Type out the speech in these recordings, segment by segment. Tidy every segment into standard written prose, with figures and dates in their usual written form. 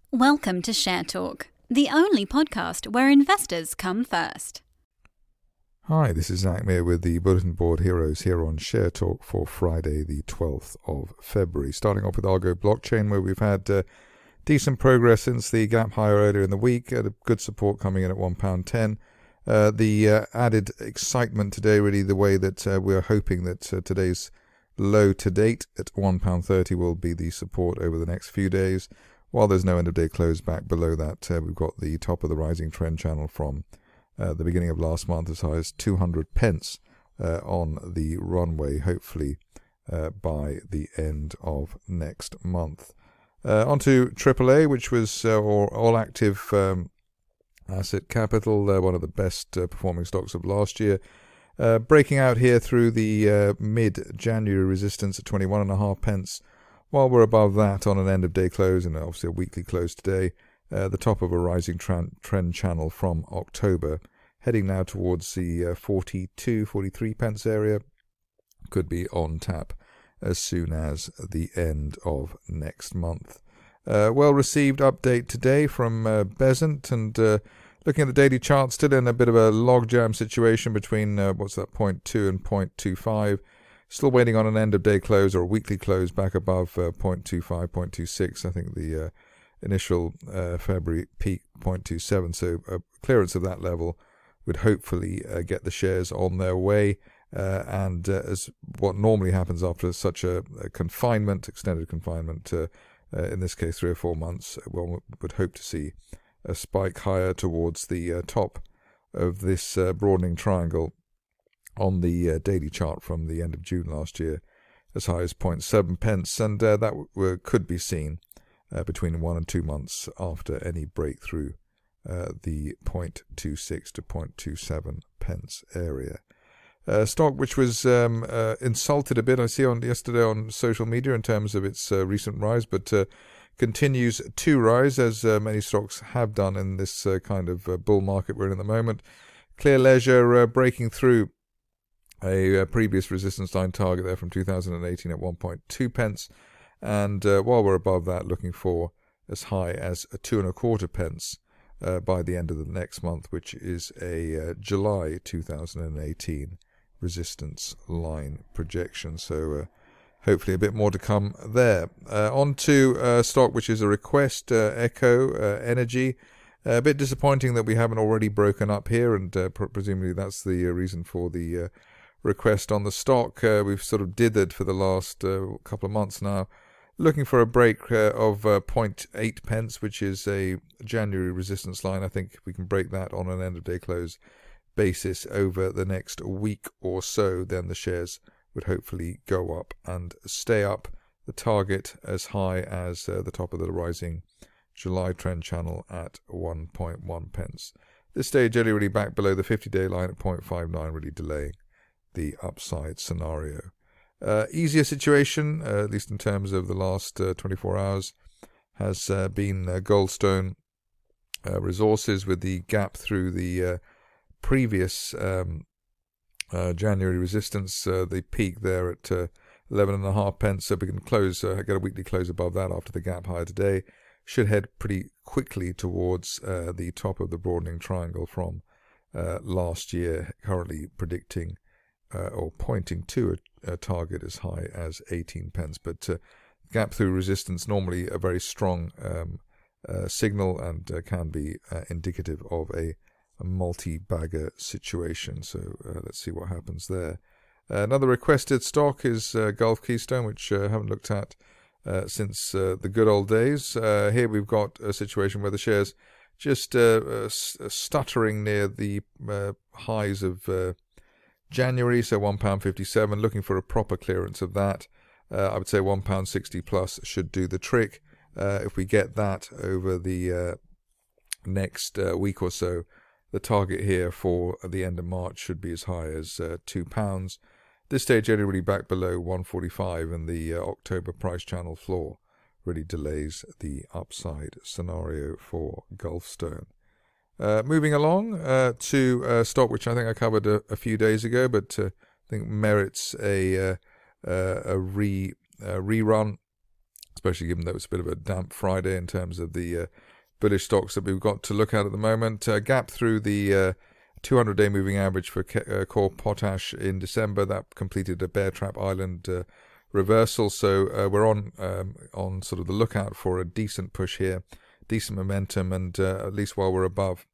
Welcome to Share Talk, the only podcast where investors come first. Hi, this is Zach Meir with the Bulletin Board Heroes here on Share Talk for Friday the 12th of February. Starting off with Argo Blockchain, where we've had decent progress since the gap higher earlier in the week, at a good support coming in at £1.10. The added excitement today, really the way that we're hoping that today's low to date at £1.30 will be the support over the next few days. While there's no end of day close back below that, we've got the top of the rising trend channel from the beginning of last month as high as 200 pence on the runway, hopefully by the end of next month. Onto AAA, which was All Active Asset Capital, one of the best performing stocks of last year. Breaking out here through the mid-January resistance at 21.5 pence. While we're above that on an end-of-day close and obviously a weekly close today, the top of a rising trend channel from October, heading now towards the 43 pence area, could be on tap as soon as the end of next month. Well-received update today from Besant, and looking at the daily chart, still in a bit of a logjam situation between 0.2 and 0.25. Still waiting on an end-of-day close or a weekly close back above 0.25, 0.26. I think the initial February peak 0.27. So clearance of that level would hopefully get the shares on their way. And as what normally happens after such a confinement, extended confinement, in this case 3 or 4 months, one would hope to see a spike higher towards the top of this broadening triangle on the daily chart from the end of June last year, as high as 0.7 pence, and that could be seen between 1 and 2 months after any breakthrough the 0.26 to 0.27 pence area. Stock which was insulted a bit, I see yesterday on social media in terms of its recent rise, but continues to rise, as many stocks have done in this kind of bull market we're in at the moment. Clear Leisure breaking through a previous resistance line target there from 2018 at 1.2 pence, and while we're above that, looking for as high as 2.25 pence by the end of the next month, which is a July 2018 resistance line projection. So hopefully a bit more to come there. On to stock which is a request, Echo Energy. A bit disappointing that we haven't already broken up here, and presumably that's the reason for the request on the stock. We've sort of dithered for the last couple of months now, looking for a break of 0.8 pence, which is a January resistance line. I think if we can break that on an end of day close basis over the next week or so, then the shares would hopefully go up and stay up. The target as high as the top of the rising July trend channel at 1.1 pence. This stage really back below the 50-day line at 0.59, really delaying the upside scenario. Easier situation, at least in terms of the last 24 hours, has been Goldstone Resources, with the gap through the previous January resistance, the peak there at 11.5 pence. So we can close, get a weekly close above that after the gap higher today. Should head pretty quickly towards the top of the broadening triangle from last year, currently predicting or pointing to a target as high as 18 pence. But gap through resistance, normally a very strong signal, and can be indicative of a multi-bagger situation. So let's see what happens there. Another requested stock is Gulf Keystone, which I haven't looked at since the good old days. Here we've got a situation where the shares just stuttering near the highs of January, so £1.57, looking for a proper clearance of that. I would say £1.60 plus should do the trick. If we get that over the next week or so, the target here for the end of March should be as high as £2. This stage only really back below 145, and the October price channel floor really delays the upside scenario for Gulfstone. Moving along to a stock which I think I covered a few days ago, but I think merits a rerun. It's especially given that it was a bit of a damp Friday in terms of the bullish stocks that we've got to look at the moment. Gap through the 200-day moving average for core potash in December. That completed a Bear Trap Island reversal. So we're on sort of the lookout for a decent push here, decent momentum, and at least while we're above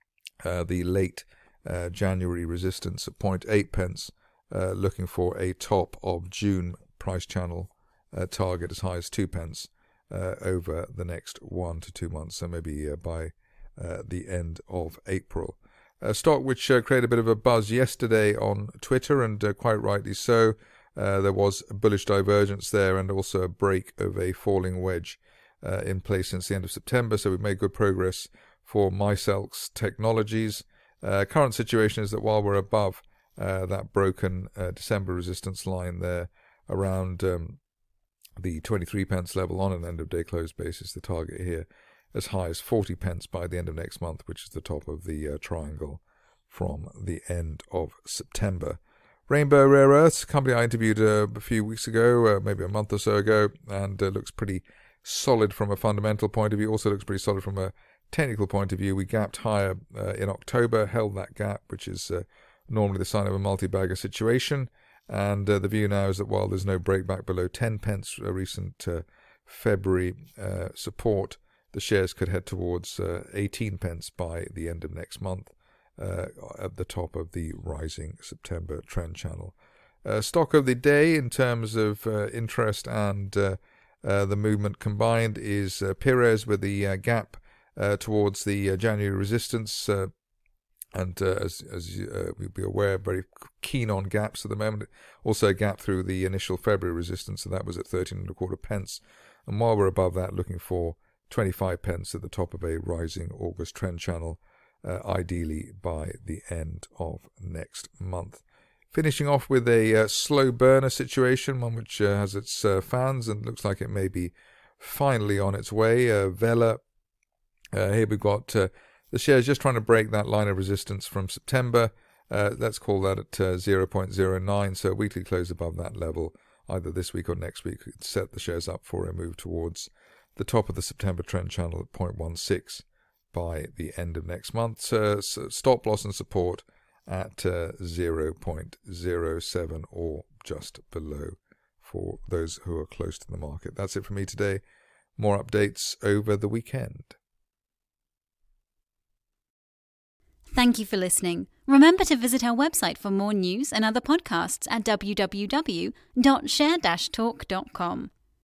the late January resistance at 0.8 pence, looking for a top of June price channel target as high as 2 pence over the next 1 to 2 months, so maybe by the end of April. A stock which created a bit of a buzz yesterday on Twitter, and quite rightly so. There was a bullish divergence there and also a break of a falling wedge in place since the end of September, so we've made good progress for Mycelx Technologies. Current situation is that while we're above that broken December resistance line there around the 23 pence level on an end-of-day close basis, the target here as high as 40 pence by the end of next month, which is the top of the triangle from the end of September. Rainbow Rare Earths, a company I interviewed a few weeks ago, maybe a month or so ago, and looks pretty solid from a fundamental point of view, also looks pretty solid from a technical point of view. We gapped higher in October, held that gap, which is normally the sign of a multi-bagger situation. And the view now is that while there's no breakback below 10 pence, a recent February support, the shares could head towards 18 pence by the end of next month at the top of the rising September trend channel. Stock of the day in terms of interest and the movement combined is Pires with the gap towards the January resistance, and as you'll be aware, very keen on gaps at the moment. Also a gap through the initial February resistance, so that was at 13.25 pence. And while we're above that, looking for 25 pence at the top of a rising August trend channel, ideally by the end of next month. Finishing off with a slow burner situation, one which has its fans and looks like it may be finally on its way. Vela. Here we've got the shares just trying to break that line of resistance from September. Let's call that at 0.09, so a weekly close above that level, either this week or next week, could set the shares up for a move towards the top of the September trend channel at 0.16 by the end of next month. Stop loss and support at 0.07 or just below for those who are close to the market. That's it from me today. More updates over the weekend. Thank you for listening. Remember to visit our website for more news and other podcasts at www.share-talk.com.